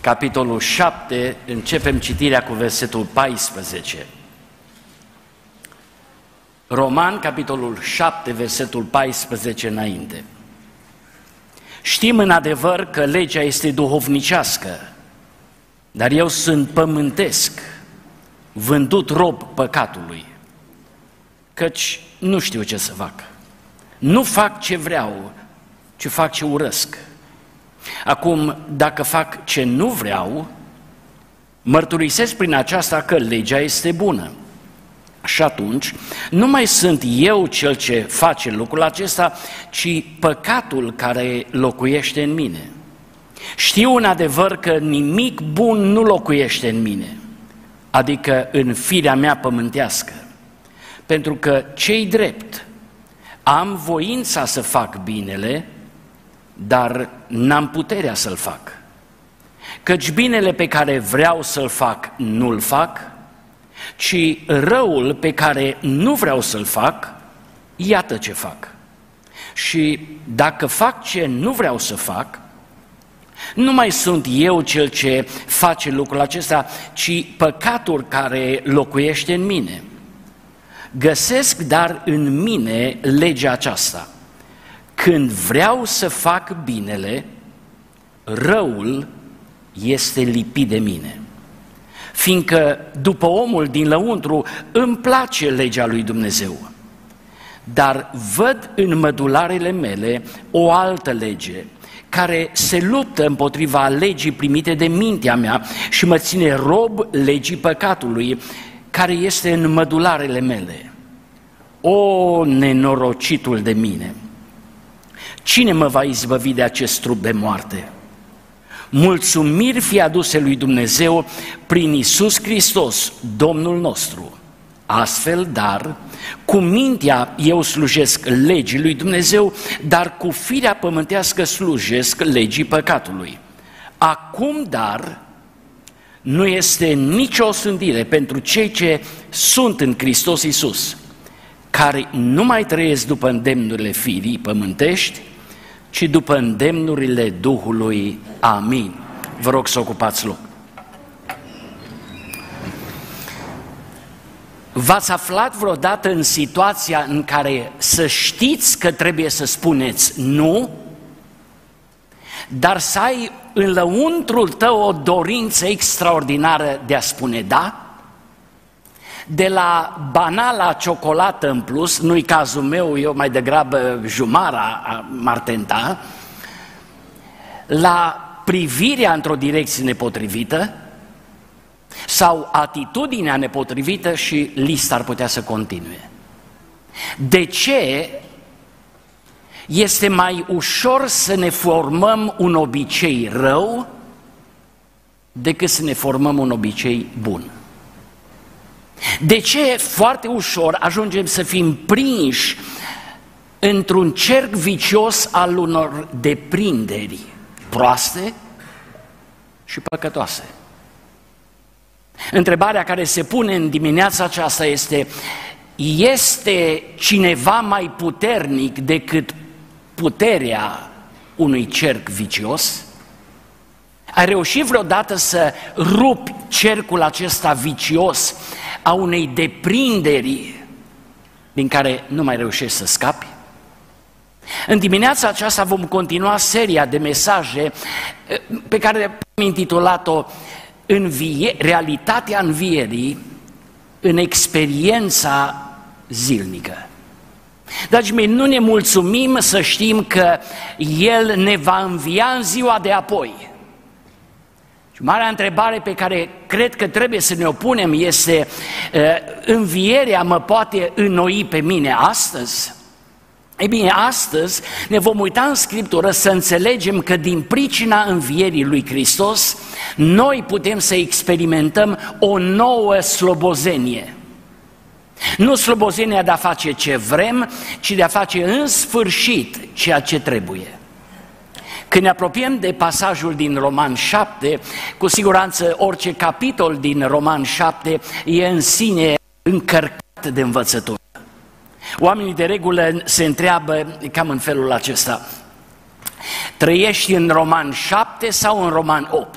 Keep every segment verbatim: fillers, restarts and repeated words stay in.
capitolul șapte, începem citirea cu versetul paisprezece. Roman, capitolul șapte, versetul paisprezece înainte. Știm în adevăr că legea este duhovnicească, dar eu sunt pământesc, vândut rob păcatului, căci nu știu ce să fac. Nu fac ce vreau, ci fac ce urăsc. Acum, dacă fac ce nu vreau, mărturisesc prin aceasta că legea este bună. Și atunci, nu mai sunt eu cel ce face lucrul acesta, ci păcatul care locuiește în mine. Știu în adevăr că nimic bun nu locuiește în mine, adică în firea mea pământească, pentru că ce-i drept, am voința să fac binele, dar n-am puterea să-l fac. Căci binele pe care vreau să-l fac, nu-l fac, ci răul pe care nu vreau să-l fac, iată ce fac. Și dacă fac ce nu vreau să fac, nu mai sunt eu cel ce face lucrul acesta, ci păcatul care locuiește în mine. Găsesc dar în mine legea aceasta. Când vreau să fac binele, răul este lipit de mine. Fiindcă după omul din lăuntru îmi place legea lui Dumnezeu, dar văd în mădularele mele o altă lege, care se luptă împotriva legii primite de mintea mea și mă ține rob legii păcatului, care este în mădularele mele. O, nenorocitul de mine! Cine mă va izbăvi de acest trup de moarte? Mulțumiri fie aduse lui Dumnezeu prin Iisus Hristos, Domnul nostru. Astfel, dar, cu mintea eu slujesc legii lui Dumnezeu, dar cu firea pământească slujesc legii păcatului. Acum, dar, nu este nicio osândire pentru cei ce sunt în Hristos Iisus, care nu mai trăiesc după îndemnurile firii pământești, ci după îndemnurile Duhului. Amin. Vă rog să ocupați loc. V-ați aflat vreodată în situația în care să știți că trebuie să spuneți nu, dar să ai în lăuntrul tău o dorință extraordinară de a spune da? De la banala ciocolată în plus, nu-i cazul meu, eu mai degrabă jumara m-ar tenta, la privirea într-o direcție nepotrivită sau atitudinea nepotrivită și lista ar putea să continue. De ce este mai ușor să ne formăm un obicei rău decât să ne formăm un obicei bun? De ce foarte ușor ajungem să fim prinși într-un cerc vicios al unor deprinderi proaste și păcătoase? Întrebarea care se pune în dimineața aceasta este: este cineva mai puternic decât puterea unui cerc vicios? Ai reușit vreodată să rupi cercul acesta vicios a unei deprinderi din care nu mai reușești să scapi? În dimineața aceasta vom continua seria de mesaje pe care am intitulat-o Învie, Realitatea învierii în experiența zilnică. Dragii mei, nu ne mulțumim să știm că El ne va învia în ziua de apoi. Și marea întrebare pe care cred că trebuie să ne o punem este: învierea mă poate înnoi pe mine astăzi? Ei bine, astăzi ne vom uita în Scriptură să înțelegem că din pricina învierii lui Hristos noi putem să experimentăm o nouă slobozenie. Nu slobozenia de a face ce vrem, ci de a face în sfârșit ceea ce trebuie. Când ne apropiem de pasajul din Roman șapte, cu siguranță orice capitol din Roman șapte e în sine încărcat de învățătură. Oamenii de regulă se întreabă cam în felul acesta: trăiești în Roman șapte sau în Roman opt?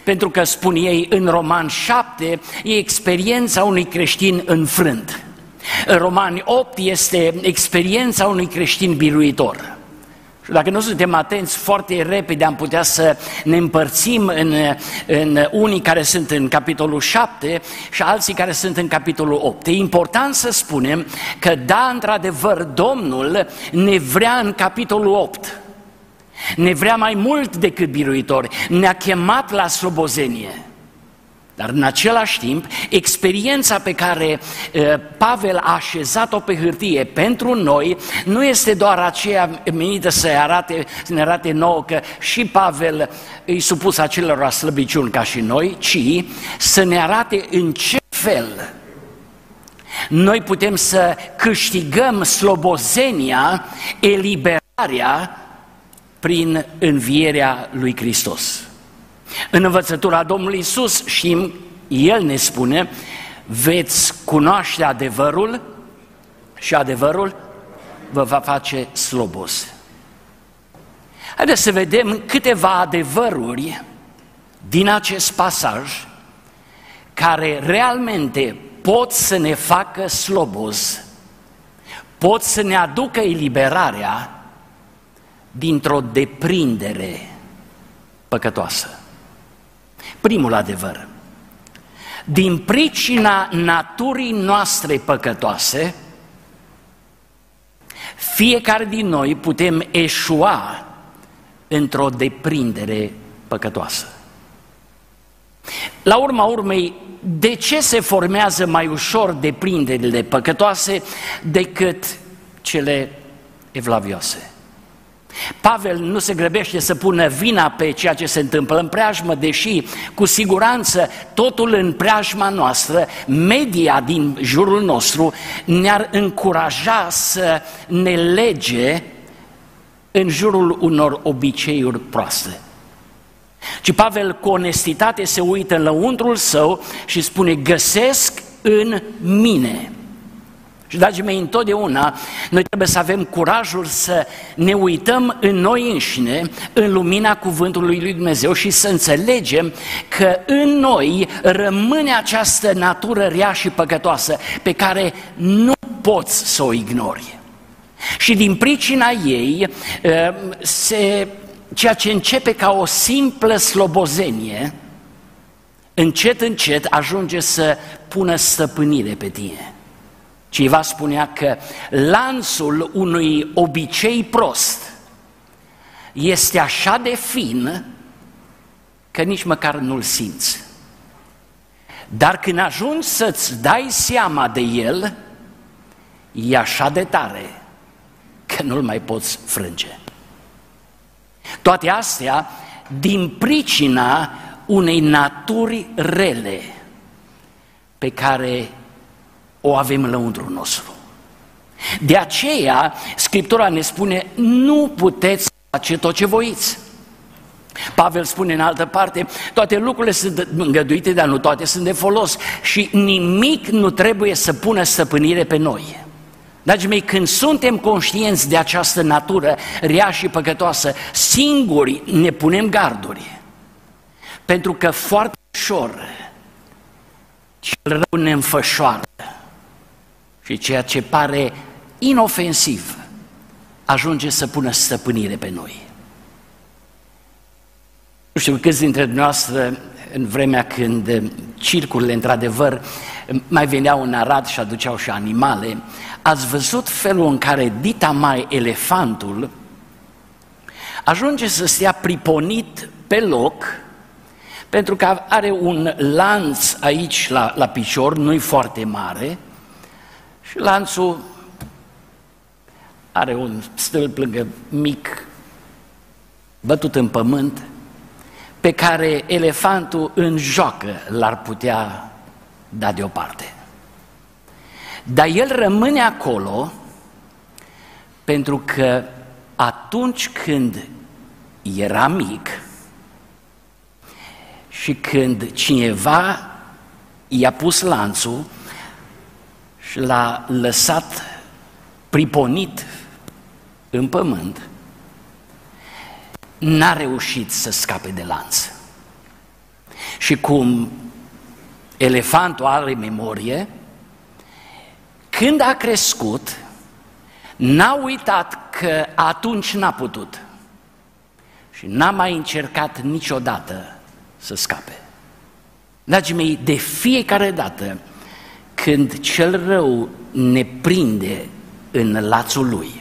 Pentru că, spun ei în Romani șapte, e experiența unui creștin înfrânt. În Romani opt este experiența unui creștin biruitor. Și dacă nu suntem atenți, foarte repede am putea să ne împărțim în, în unii care sunt în capitolul șapte și alții care sunt în capitolul opt. E important să spunem că, da, într-adevăr, Domnul ne vrea în capitolul opt. Ne vrea mai mult decât biruitori, ne-a chemat la slobozenie. Dar în același timp, experiența pe care uh, Pavel a așezat-o pe hârtie pentru noi nu este doar aceea menită să, arate, să ne arate nouă că și Pavel îi supus acelor slăbiciuni ca și noi, ci să ne arate în ce fel noi putem să câștigăm slobozenia, eliberarea prin învierea lui Hristos. În învățătura Domnului Iisus știm, El ne spune, veți cunoaște adevărul și adevărul vă va face slobos. Haideți să vedem câteva adevăruri din acest pasaj care realmente pot să ne facă slobos, pot să ne aducă eliberarea dintr-o deprindere păcătoasă. Primul adevăr: din pricina naturii noastre păcătoase, fiecare din noi putem eșua într-o deprindere păcătoasă. La urma urmei, de ce se formează mai ușor deprinderile păcătoase decât cele evlavioase? Pavel nu se grăbește să pună vina pe ceea ce se întâmplă în preajmă, deși cu siguranță totul în preajma noastră, media din jurul nostru, ne-ar încuraja să ne lege în jurul unor obiceiuri proaste. Ci Pavel cu onestitate se uită în lăuntrul său și spune: găsesc în mine. Și, dragii mei, întotdeauna noi trebuie să avem curajul să ne uităm în noi înșine, în lumina cuvântului lui Dumnezeu și să înțelegem că în noi rămâne această natură rea și păcătoasă pe care nu poți să o ignori. Și din pricina ei, se, ceea ce începe ca o simplă slobozenie, încet, încet ajunge să pună stăpânire pe tine. Cineva spunea că lanțul unui obicei prost este așa de fin că nici măcar nu-l simți. Dar când ajungi să-ți dai seama de el, e așa de tare că nu-l mai poți frânge. Toate astea din pricina unei naturi rele pe care o avem în lăuntrul nostru. De aceea, Scriptura ne spune: nu puteți face tot ce voiți. Pavel spune în altă parte: toate lucrurile sunt îngăduite, dar nu toate sunt de folos și nimic nu trebuie să pună stăpânire pe noi. Dragii mei, când suntem conștienți de această natură rea și păcătoasă, singuri ne punem garduri, pentru că foarte ușor cel rău ne înfășoară și ceea ce pare inofensiv ajunge să pună stăpânire pe noi. Nu știu câți dintre dumneavoastră, în vremea când circurile într-adevăr mai veneau în Arad și aduceau și animale, ați văzut felul în care dita mai elefantul ajunge să stea priponit pe loc, pentru că are un lanț aici la, la picior, nu-i foarte mare, și lanțul are un stâlp lângă mic, bătut în pământ, pe care elefantul în joacă l-ar putea da deoparte. Dar el rămâne acolo pentru că atunci când era mic și când cineva i-a pus lanțul și l-a lăsat priponit în pământ, n-a reușit să scape de lanț. Și cum elefantul are memorie, când a crescut, n-a uitat că atunci n-a putut și n-a mai încercat niciodată să scape. Dragii mei, de fiecare dată când cel rău ne prinde în lațul lui,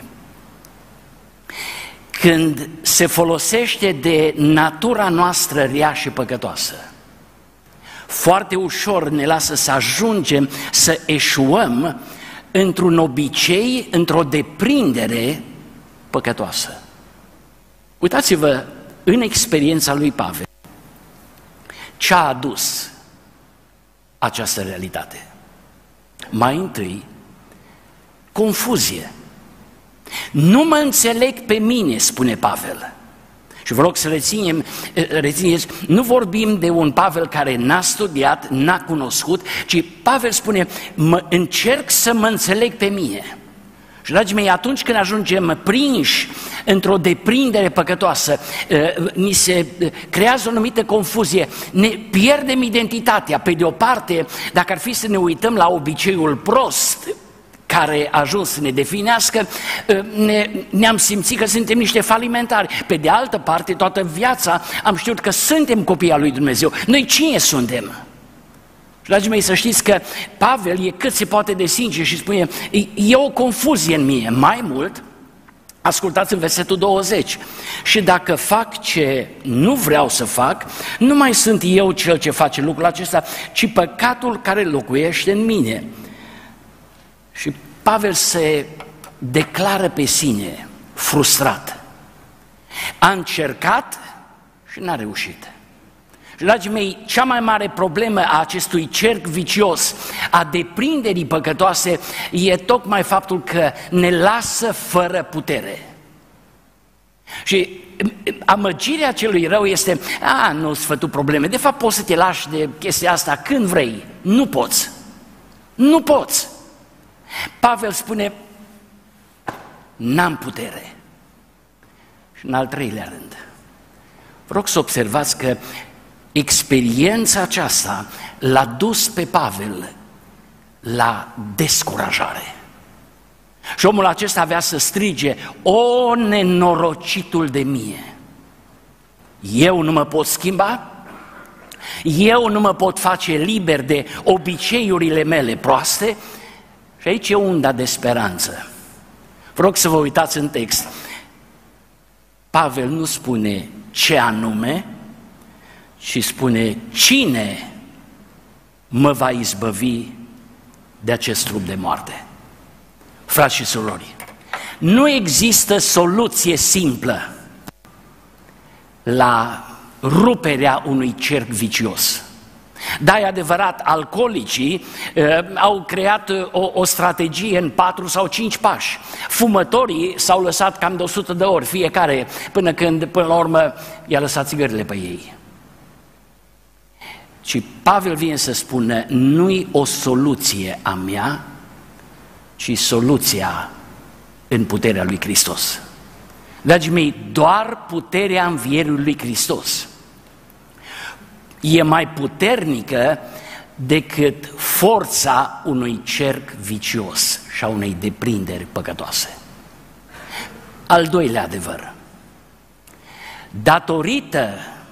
când se folosește de natura noastră rea și păcătoasă, foarte ușor ne lasă să ajungem să eșuăm într-un obicei, într-o deprindere păcătoasă. Uitați-vă în experiența lui Pavel ce a adus această realitate. Mai întâi, confuzie. Nu mă înțeleg pe mine, spune Pavel. Și vă rog să reținem, rețineți, nu vorbim de un Pavel care n-a studiat, n-a cunoscut, ci Pavel spune, mă, încerc să mă înțeleg pe mine. Și, dragii mei, atunci când ajungem prinși într-o deprindere păcătoasă, ni se creează o anumită confuzie, ne pierdem identitatea. Pe de o parte, dacă ar fi să ne uităm la obiceiul prost care a ajuns să ne definească, ne, ne-am simțit că suntem niște falimentari. Pe de altă parte, toată viața am știut că suntem copii al lui Dumnezeu. Noi cine suntem? Și, dragii mei, să știți că Pavel e cât se poate de sincer și spune, e o confuzie în mine. Mai mult, ascultați în versetul douăzeci, și dacă fac ce nu vreau să fac, nu mai sunt eu cel ce face lucrul acesta, ci păcatul care locuiește în mine. Și Pavel se declară pe sine frustrat. A încercat și n-a reușit. Și, dragii mei, cea mai mare problemă a acestui cerc vicios, a deprinderii păcătoase, e tocmai faptul că ne lasă fără putere. Și amăgirea celui rău este, a, nu-ți fă tu probleme, de fapt poți să te lași de chestia asta când vrei. Nu poți. Nu poți. Pavel spune, n-am putere. Și în al treilea rând, vă rog să observați că experiența aceasta l-a dus pe Pavel la descurajare. Și omul acesta avea să strige, o, nenorocitul de mie! Eu nu mă pot schimba? Eu nu mă pot face liber de obiceiurile mele proaste? Și aici e unda de speranță. Vă rog să vă uitați în text. Pavel nu spune ce anume, ci spune cine mă va izbăvi de acest trup de moarte. Frați și surori, nu există soluție simplă la ruperea unui cerc vicios. Da, e adevărat, alcoolicii uh, au creat uh, o, o strategie în patru sau cinci pași. Fumătorii s-au lăsat cam de o sută de ori fiecare, până când, până la urmă, i-a lăsat țigările pe ei. Și Pavel vine să spună, nu-i o soluție a mea, ci soluția în puterea lui Hristos. Dragii mei, doar puterea învierii lui Hristos e mai puternică decât forța unui cerc vicios și a unei deprinderi păcătoase. Al doilea adevăr, datorită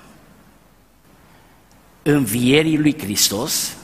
învierii lui Hristos,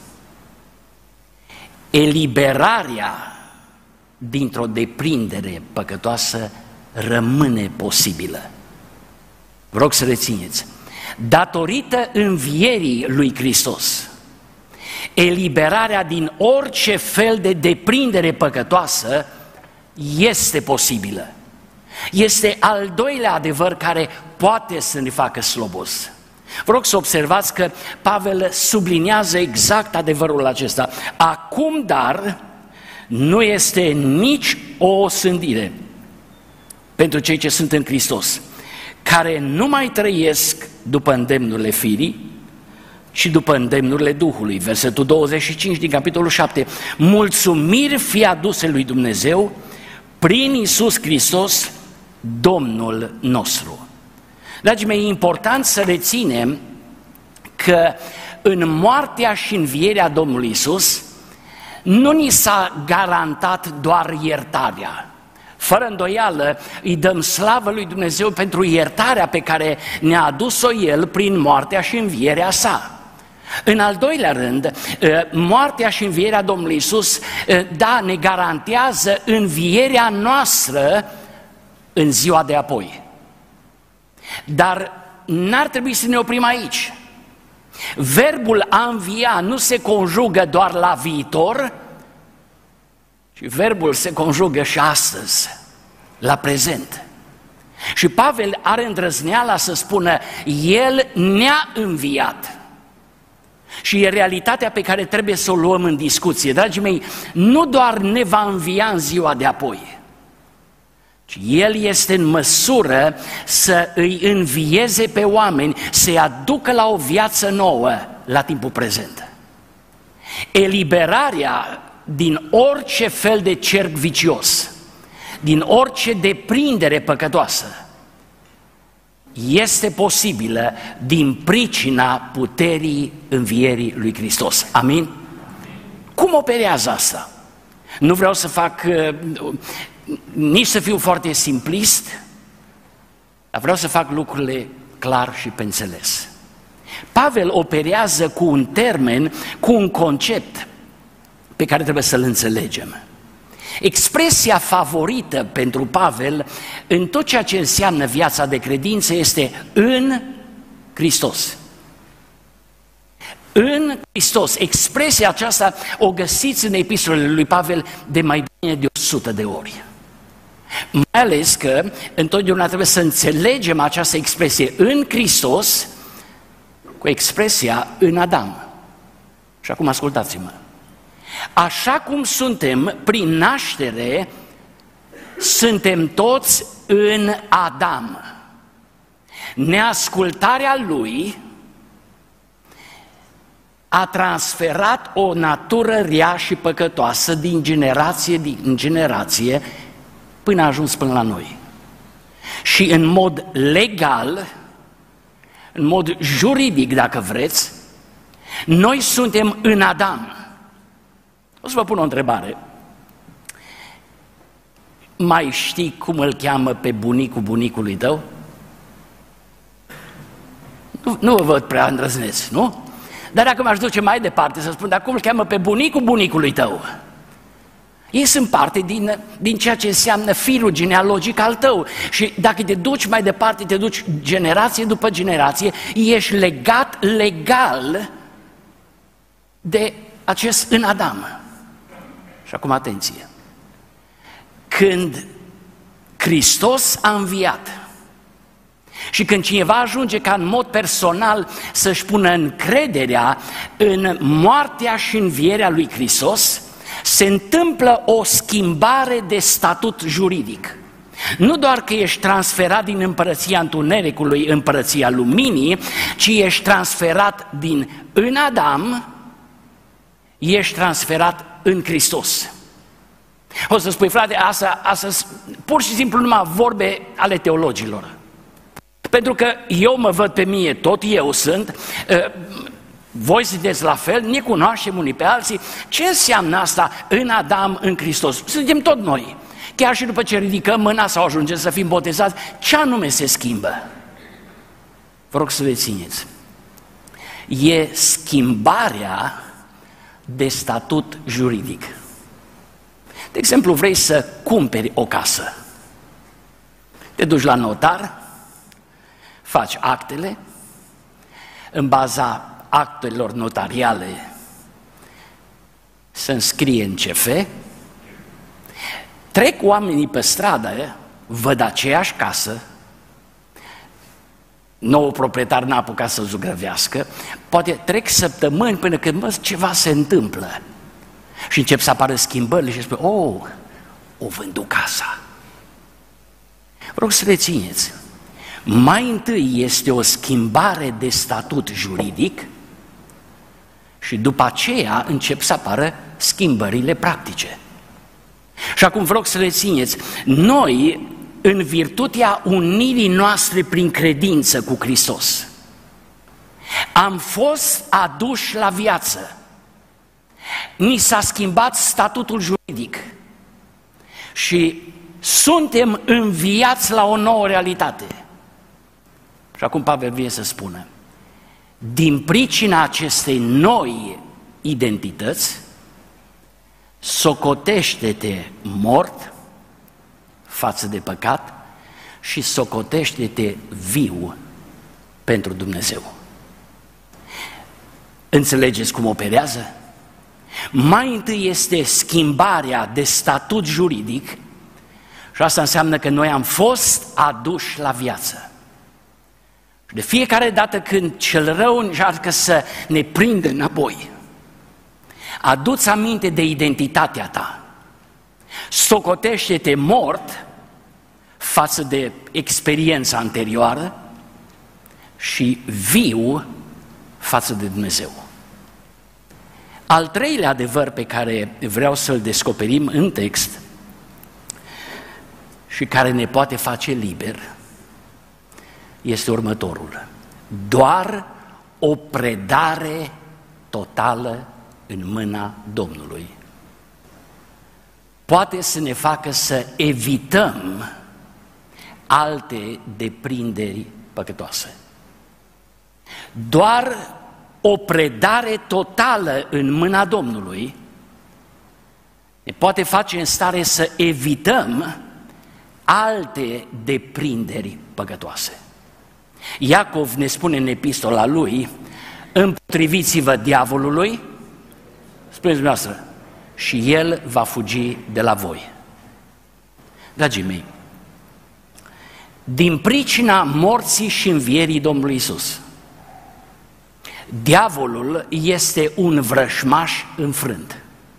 eliberarea dintr-o deprindere păcătoasă rămâne posibilă. Vă rog să rețineți. Datorită învierii lui Hristos, eliberarea din orice fel de deprindere păcătoasă este posibilă. Este al doilea adevăr care poate să ne facă slobos. Vă rog să observați că Pavel subliniază exact adevărul acesta. Acum, dar, nu este nici o osândire pentru cei ce sunt în Hristos, care nu mai trăiesc după îndemnurile firii, ci după îndemnurile Duhului. Versetul douăzeci și cinci din capitolul șapte. Mulțumiri fie aduse lui Dumnezeu prin Iisus Hristos, Domnul nostru. Dragii mei, e important să reținem că în moartea și învierea Domnului Iisus nu ni s-a garantat doar iertarea. Fără îndoială îi dăm slavă lui Dumnezeu pentru iertarea pe care ne-a adus-o El prin moartea și învierea sa. În al doilea rând, moartea și învierea Domnului Iisus, da, ne garantează învierea noastră în ziua de apoi. Dar n-ar trebui să ne oprim aici. Verbul a învia nu se conjugă doar la viitor, ci verbul se conjugă și astăzi, la prezent. Și Pavel are îndrăzneala să spună, El ne-a înviat. Și e realitatea pe care trebuie să o luăm în discuție. Dragii mei, nu doar ne va învia în ziua de apoi, ci El este în măsură să îi învieze pe oameni, să-i aducă la o viață nouă la timpul prezent. Eliberarea din orice fel de cerc vicios, din orice deprindere păcătoasă, este posibilă din pricina puterii învierii lui Hristos. Amin? Cum operează asta? Nu vreau să fac, nici să fiu foarte simplist, dar vreau să fac lucrurile clar și pe înțeles. Pavel operează cu un termen, cu un concept pe care trebuie să-l înțelegem. Expresia favorită pentru Pavel în tot ceea ce înseamnă viața de credință este în Hristos. În Hristos. Expresia aceasta o găsiți în epistolele lui Pavel de mai bine de o sută de ori. Mai ales că întotdeauna trebuie să înțelegem această expresie în Hristos cu expresia în Adam. Și acum ascultați-mă. Așa cum suntem prin naștere, suntem toți în Adam. Neascultarea lui a transferat o natură rea și păcătoasă din generație în generație până a ajuns până la noi. Și în mod legal, în mod juridic, dacă vreți, noi suntem în Adam. O să vă pun o întrebare. Mai știi cum îl cheamă pe bunicul bunicului tău? Nu, nu vă văd prea îndrăzneți, nu? Dar dacă m-aș duce mai departe să spun, dar cum îl cheamă pe bunicul bunicului tău? Ei sunt parte din, din ceea ce înseamnă firul genealogic al tău. Și dacă te duci mai departe, te duci generație după generație, ești legat legal de acest în Adam. Și acum atenție. Când Hristos a înviat și când cineva ajunge ca în mod personal să-și pună încrederea în moartea și învierea lui Hristos, se întâmplă o schimbare de statut juridic. Nu doar că ești transferat din împărăția întunericului în împărăția luminii, ci ești transferat din în Adam, ești transferat în Hristos. O să spui, frate, asta, asta pur și simplu numai vorbe ale teologilor. Pentru că eu mă văd pe mine, tot eu sunt, voi sunteți la fel, ne cunoaștem unii pe alții. Ce înseamnă asta în Adam, în Hristos? Suntem tot noi. Chiar și după ce ridicăm mâna sau ajungem să fim botezați, ce anume se schimbă? Vă rog să rețineți. E schimbarea de statut juridic. De exemplu, vrei să cumperi o casă. Te duci la notar, faci actele, în baza actelor notariale se înscrie în C F, trec oamenii pe stradă, văd aceeași casă, noul proprietar n-a apucat să zugrăvească, poate trec săptămâni până când mă, ceva se întâmplă și încep să apară schimbările și spune, oh, o vându casa. Vă rog să rețineți, mai întâi este o schimbare de statut juridic și după aceea încep să apară schimbările practice. Și acum vă rog să rețineți, noi, în virtutea unirii noastre prin credință cu Hristos, Am fost aduși la viață. Ni s-a schimbat statutul juridic și suntem înviați la o nouă realitate. Și acum Pavel vine să spună, din pricina acestei noi identități, socotește-te mort față de păcat și socotește-te viu pentru Dumnezeu. Înțelegeți cum operează? Mai întâi este schimbarea de statut juridic și asta înseamnă că noi am fost aduși la viață. Și de fiecare dată când cel rău încearcă să ne prindă înapoi, adu-ți aminte de identitatea ta, socotește-te mort față de experiența anterioară și viu față de Dumnezeu. Al treilea adevăr pe care vreau să-l descoperim în text și care ne poate face liber este următorul. Doar o predare totală în mâna Domnului poate să ne facă să evităm alte deprinderi păcătoase. Doar o predare totală în mâna Domnului ne poate face în stare să evităm alte deprinderi păcătoase. Iacov ne spune în epistola lui, împotriviți-vă diavolului, spuneți dumneavoastră, și el va fugi de la voi. Dragii mei, din pricina morții și învierii Domnului Iisus, diavolul este un vrășmaș înfrânt,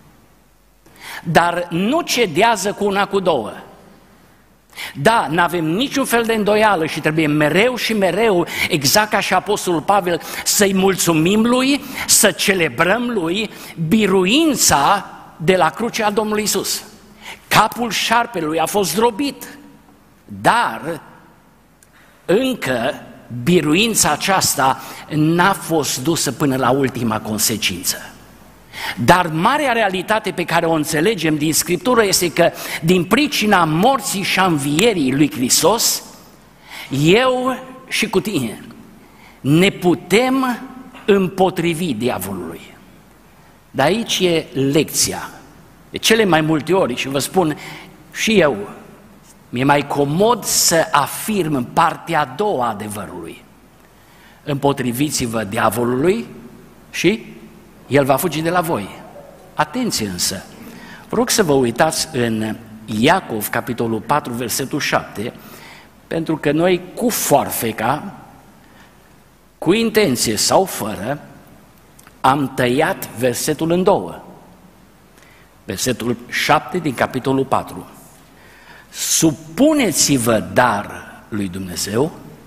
dar nu cedează cu una, cu două. Da, n-avem niciun fel de îndoială și trebuie mereu și mereu, exact ca și Apostolul Pavel, să-i mulțumim lui, să celebrăm lui biruința de la crucea Domnului Iisus. Capul șarpelui a fost zdrobit, dar încă biruința aceasta n-a fost dusă până la ultima consecință. Dar marea realitate pe care o înțelegem din Scriptură este că din pricina morții și a învierii lui Hristos, eu și cu tine ne putem împotrivi diavolului. Dar aici e lecția. De cele mai multe ori, și vă spun și eu, mi-e mai comod să afirm partea a doua a adevărului. Împotriviți-vă diavolului și el va fugi de la voi. Atenție însă! Vă rog să vă uitați în Iacov, capitolul patru, versetul șapte, pentru că noi cu foarfeca, cu intenție sau fără, am tăiat versetul în două. Versetul șapte din capitolul patru. Supuneți-vă dar lui Dumnezeu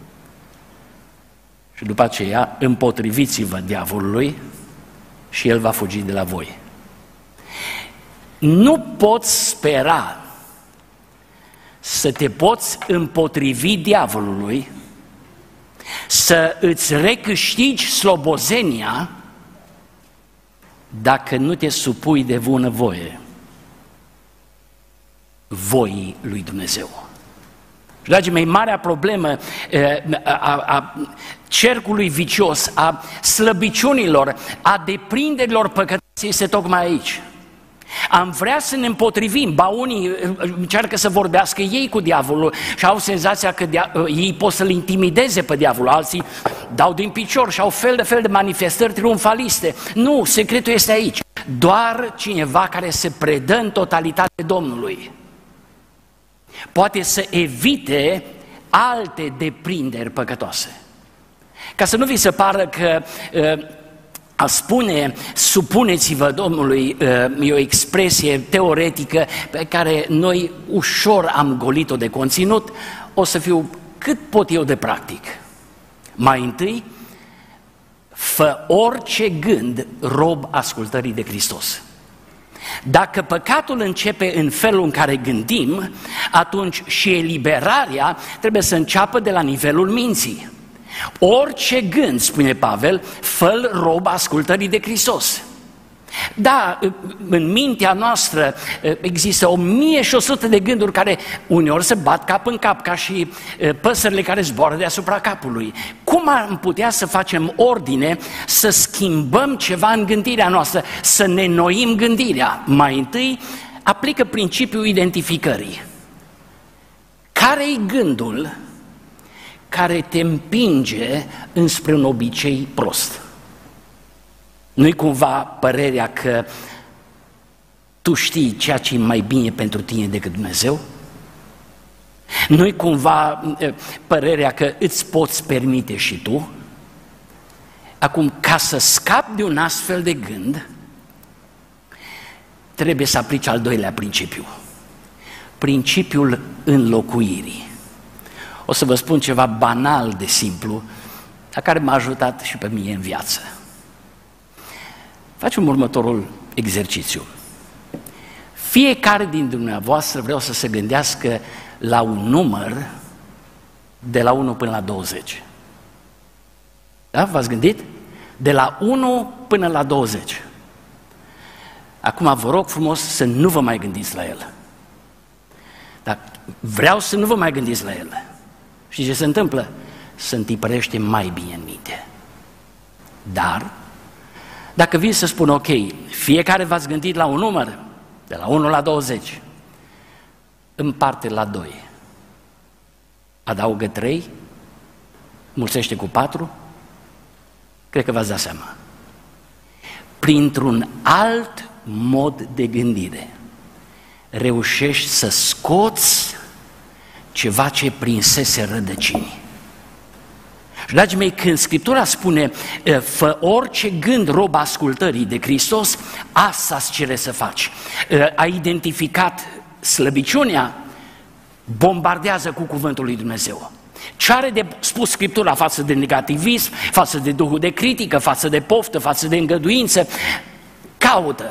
și după aceea împotriviți-vă diavolului și el va fugi de la voi. Nu poți spera să te poți împotrivi diavolului, să îți recâștigi slobozenia dacă nu te supui de bunăvoie voii lui Dumnezeu. Dragii mei, marea problemă a, a, a cercului vicios, a slăbiciunilor, a deprinderilor păcătoase este tocmai aici. Am vrea să ne împotrivim, ba unii încearcă să vorbească ei cu diavolul și au senzația că dia- ei pot să-l intimideze pe diavolul, alții dau din picior și au fel de fel de manifestări triumfaliste. Nu, secretul este aici. Doar cineva care se predă în totalitate Domnului poate să evite alte deprinderi păcătoase. Ca să nu vi se pară că a spune supuneți-vă Domnului e o expresie teoretică pe care noi ușor am golit-o de conținut, o să fiu cât pot eu de practic. Mai întâi, fă orice gând rob ascultării de Hristos. Dacă păcatul începe în felul în care gândim, atunci și eliberarea trebuie să înceapă de la nivelul minții. Orice gând, spune Pavel, fă-l rob ascultării de Hristos. Da, în mintea noastră există o mie și o sută de gânduri care uneori se bat cap în cap, ca și păsările care zboară deasupra capului. Cum am putea să facem ordine, să schimbăm ceva în gândirea noastră, să ne înnoim gândirea? Mai întâi, aplică principiul identificării. Care-i gândul care te împinge înspre un obicei prost? Nu-i cumva părerea că tu știi ceea ce e mai bine pentru tine decât Dumnezeu? Nu-i cumva părerea că îți poți permite și tu? Acum, ca să scapi de un astfel de gând, trebuie să aplici al doilea principiu. Principiul înlocuirii. O să vă spun ceva banal de simplu, dar care m-a ajutat și pe mine în viață. Facem următorul exercițiu. Fiecare din dumneavoastră vreau să se gândească la un număr de la unu până la douăzeci. Da? V-ați gândit? De la unu până la douăzeci. Acum vă rog frumos să nu vă mai gândiți la el. Dar vreau să nu vă mai gândiți la el. Și ce se întâmplă? Se întipărește mai bine în minte. Dar dacă vin să spun, ok, fiecare v-ați gândit la un număr, de la unu la douăzeci, împarte la doi, adaugă trei, mulțește cu patru, cred că v-ați dat seama. Printr-un alt mod de gândire, reușești să scoți ceva ce prinsese rădăcini. Și, dragii mei, când Scriptura spune fă orice gând rob ascultării de Hristos, asta îți cere să faci. Ai identificat slăbiciunea, bombardează cu cuvântul lui Dumnezeu. Ce are de spus Scriptura față de negativism, față de duhul de critică, față de poftă, față de îngăduință, caută.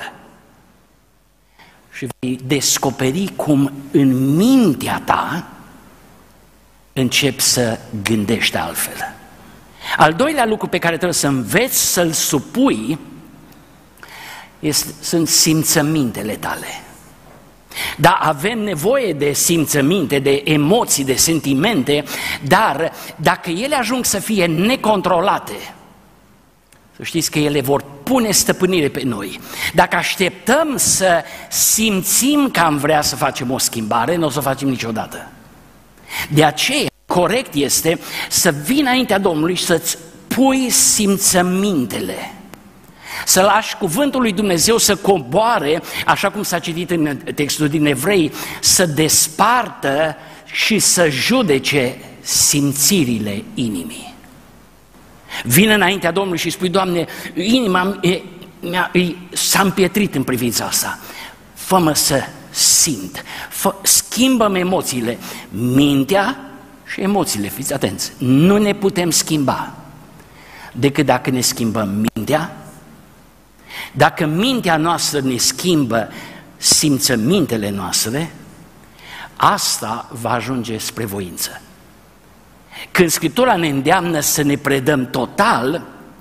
Și vei descoperi cum în mintea ta începi să gândești altfel. Al doilea lucru pe care trebuie să înveți să-l supui este, sunt simțămintele tale. Da, avem nevoie de simțăminte, de emoții, de sentimente, dar dacă ele ajung să fie necontrolate, să știți că ele vor pune stăpânire pe noi. Dacă așteptăm să simțim că am vrea să facem o schimbare, nu o să o facem niciodată. De aceea, corect este să vii înaintea Domnului și să-ți pui simțămintele. Să lași cuvântul lui Dumnezeu să coboare, așa cum s-a citit în textul din Evrei, să despartă și să judece simțirile inimii. Vine înaintea Domnului și spui, Doamne, inima e, e, s-a împietrit în privința asta. Fă-mă să simt, fă, schimbă-mi emoțiile, mintea și emoțiile, fiți atenți. Nu ne putem schimba decât dacă ne schimbăm mintea. Dacă mintea noastră ne schimbă simțămintele noastre, asta va ajunge spre voință. Când Scriptura ne îndeamnă să ne predăm total,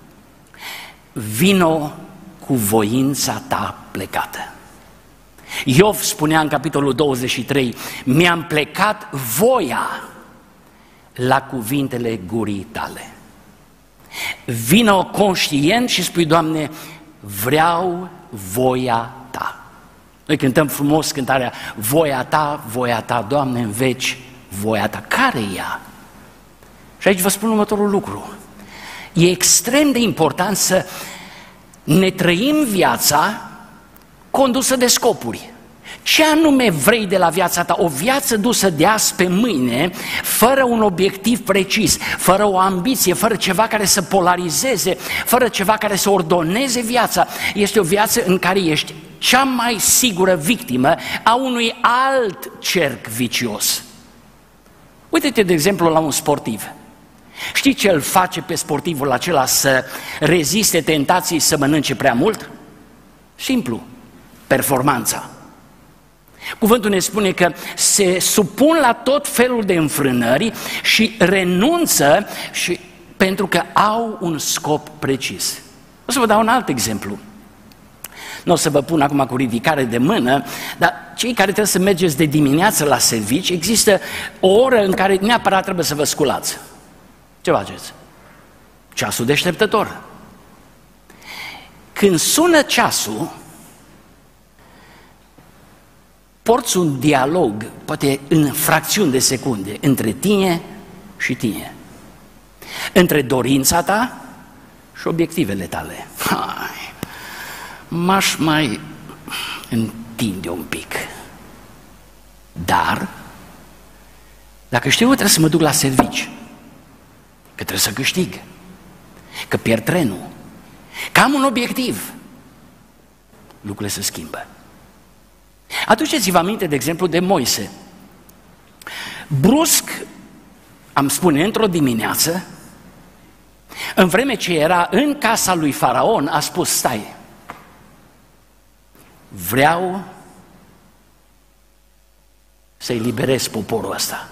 vino cu voința ta plecată. Iov spunea în capitolul douăzeci și trei, mi-am plecat voia la cuvintele gurii tale. Vino conștient și spui, Doamne, vreau voia ta. Noi cântăm frumos cântarea, voia ta, voia ta, Doamne, în veci, voia ta. Care e ea? Și aici vă spun următorul lucru. E extrem de important să ne trăim viața condusă de scopuri. Ce anume vrei de la viața ta? O viață dusă de azi pe mâine, fără un obiectiv precis, fără o ambiție, fără ceva care să polarizeze, fără ceva care să ordoneze viața. Este o viață în care ești cea mai sigură victimă a unui alt cerc vicios. Uite-te, de exemplu, la un sportiv. Știi ce îl face pe sportivul acela să reziste tentației să mănânce prea mult? Simplu, performanța. Cuvântul ne spune că se supun la tot felul de înfrânări și renunță și pentru că au un scop precis. O să vă dau un alt exemplu. Nu o să vă pun acum cu ridicare de mână, dar cei care trebuie să mergeți de dimineață la servici, există o oră în care neapărat trebuie să vă sculați. Ce faceți? Ceasul deșteptător. Când sună ceasul, porți un dialog, poate în fracțiuni de secunde, între tine și tine. Între dorința ta și obiectivele tale. Hai, m-aș mai întinde un pic. Dar, dacă știu că trebuie să mă duc la servici, că trebuie să câștig, că pierd trenul, că am un obiectiv, lucrurile se schimbă. Aduceți-vă aminte, de exemplu, de Moise. Brusc, am spune, într-o dimineață, în vreme ce era în casa lui Faraon, a spus: stai, vreau să-i liberez poporul ăsta.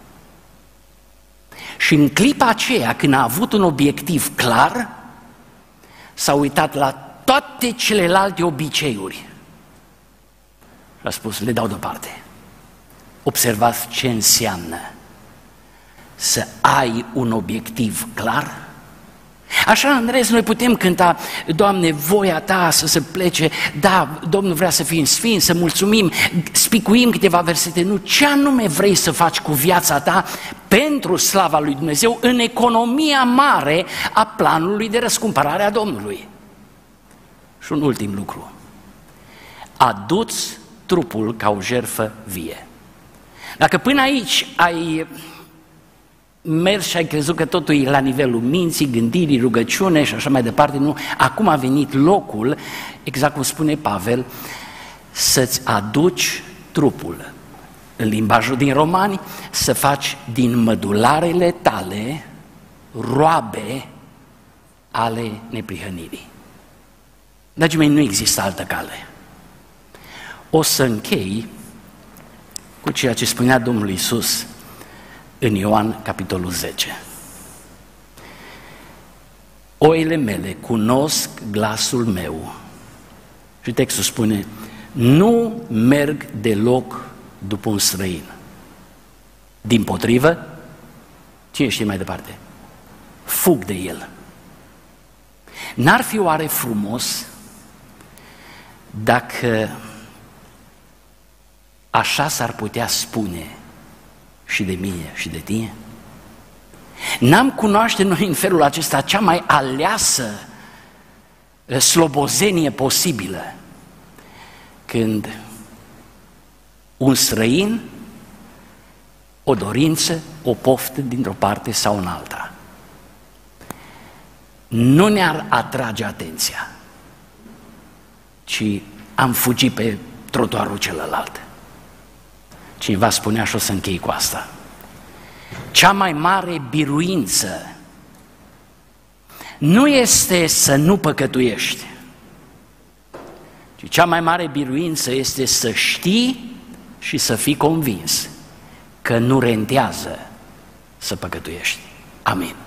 Și în clipa aceea, când a avut un obiectiv clar, s-a uitat la toate celelalte obiceiuri și a spus: le dau deoparte. Observați ce înseamnă să ai un obiectiv clar. Așa, în rest, noi putem cânta: Doamne, voia Ta să se plece, da, Domnul vrea să fim sfinți, să mulțumim, spicuim câteva versete. Nu, ce anume vrei să faci cu viața ta pentru slava lui Dumnezeu în economia mare a planului de răscumpărare a Domnului? Și un ultim lucru: adu-ți trupul ca o jertfă vie. Dacă până aici ai mers și ai crezut că totul e la nivelul minții, gândirii, rugăciune și așa mai departe, nu, acum a venit locul, exact cum spune Pavel, să-ți aduci trupul. În limbajul din Romani, să faci din mădularele tale roabe ale neprihănirii. Dragii mei, nu există altă cale. O să închei cu ceea ce spunea Domnul Iisus în Ioan, capitolul zece. Oile mele cunosc glasul meu. Și textul spune: nu merg deloc după un străin. Dimpotrivă, cine știe mai departe? Fug de el. N-ar fi oare frumos dacă așa s-ar putea spune și de mine și de tine? N-am cunoaște noi în felul acesta cea mai aleasă slobozenie posibilă, când un străin, o dorință, o poftă dintr-o parte sau în alta, nu ne-ar atrage atenția, ci am fugit pe trotuarul celălalt. Cineva spunea, și o să închei cu asta: cea mai mare biruință nu este să nu păcătuiești, ci cea mai mare biruință este să știi și să fii convins că nu rentează să păcătuiești. Amin.